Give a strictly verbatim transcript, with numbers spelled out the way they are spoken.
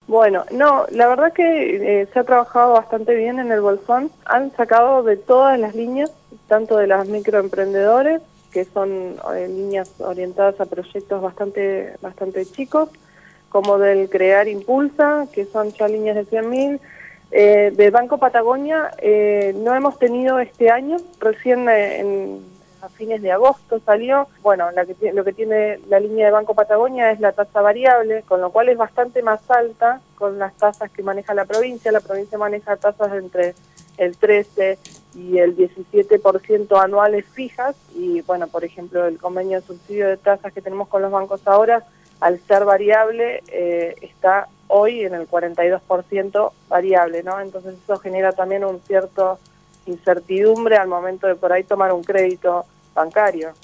Bueno, no, la verdad que eh, se ha trabajado bastante bien en el Bolsón. Han sacado de todas las líneas, tanto de las microemprendedores, que son eh, líneas orientadas a proyectos bastante bastante chicos, como del Crear Impulsa, que son ya líneas de cien mil. Eh, del Banco Patagonia eh, no hemos tenido este año, recién eh, en, a fines de agosto salió. Bueno, la que, lo que tiene la línea de Banco Patagonia es la tasa variable, con lo cual es bastante más alta con las tasas que maneja la provincia. La provincia maneja tasas entre el trece y el diecisiete por ciento anuales fijas, y bueno, por ejemplo, el convenio de subsidio de tasas que tenemos con los bancos ahora, al ser variable, eh, está hoy en el cuarenta y dos por ciento variable, ¿no? Entonces eso genera también un cierto incertidumbre al momento de por ahí tomar un crédito bancario.